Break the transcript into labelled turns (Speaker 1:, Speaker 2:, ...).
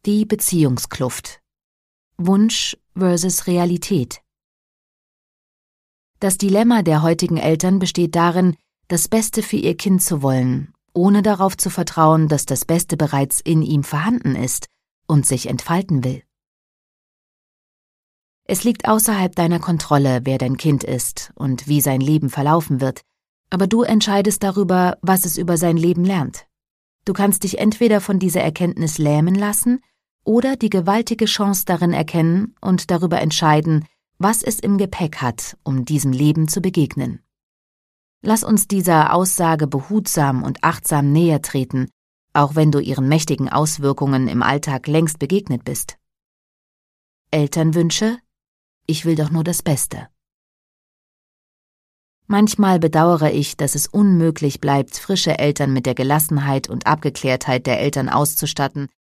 Speaker 1: Die Beziehungskluft. Wunsch versus Realität. Das Dilemma der heutigen Eltern besteht darin, das Beste für ihr Kind zu wollen, ohne darauf zu vertrauen, dass das Beste bereits in ihm vorhanden ist und sich entfalten will. Es liegt außerhalb deiner Kontrolle, wer dein Kind ist und wie sein Leben verlaufen wird, aber du entscheidest darüber, was es über sein Leben lernt. Du kannst dich entweder von dieser Erkenntnis lähmen lassen oder die gewaltige Chance darin erkennen und darüber entscheiden, was es im Gepäck hat, um diesem Leben zu begegnen. Lass uns dieser Aussage behutsam und achtsam näher treten, auch wenn du ihren mächtigen Auswirkungen im Alltag längst begegnet bist. Elternwünsche? Ich will doch nur das Beste. Manchmal bedauere ich, dass es unmöglich bleibt, frische Eltern mit der Gelassenheit und Abgeklärtheit der Eltern auszustatten,